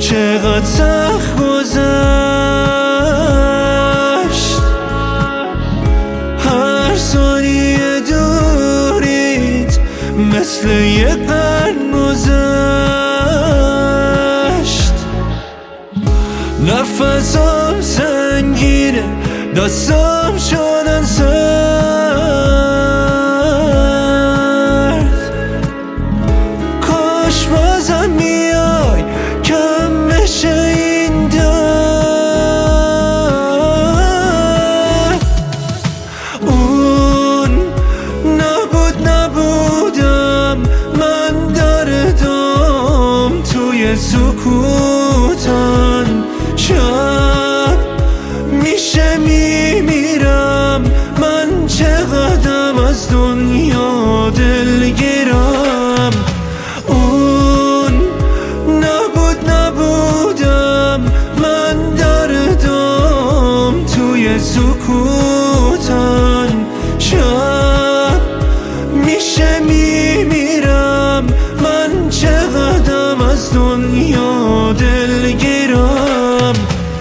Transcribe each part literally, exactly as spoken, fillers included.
چقدر سخت گذشت. هر ثانیه دوریت مثل یه قرن گذشت. نفسم سنگینه، دستم شدن سرد. کاش بازم میای کم بشه این درد. اون نبود نبودم، من دردم توی سکوتن. شب میشه میمیرم، من چقدرم از دنیا دلگیرم. اون نبود نبودم، من دردم توی سکوتن. شب میشه میمیرم، من چقدرم از دنیا دلگیرم.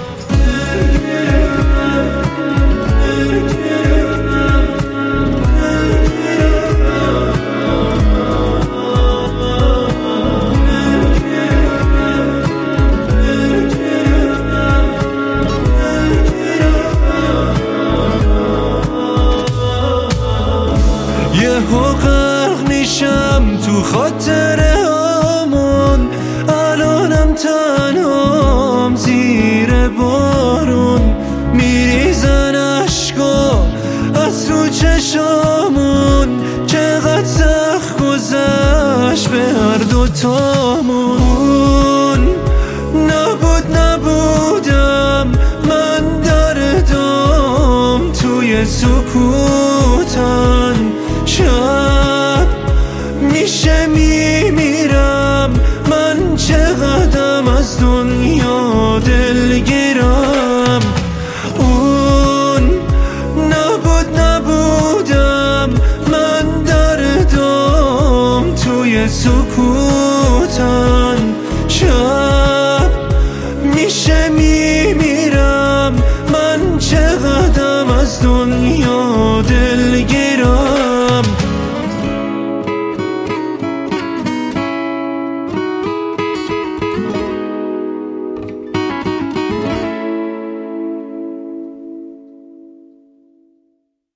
یهو غرق میشم تو خاطره هامون. الانم تنهام زیر بارون، میریزن اشکا از رو چشامون. چقدر سخت گذشت به هر دوتامون. نبود نبودم، من دردم توی سکوتن. شب میشه میمیرم، من چقدرم از دنیا دلگیرم. اون نبود نبودم، من دردم توی سکوتن. شب میشه میمیرم، من چقدرم از دنیا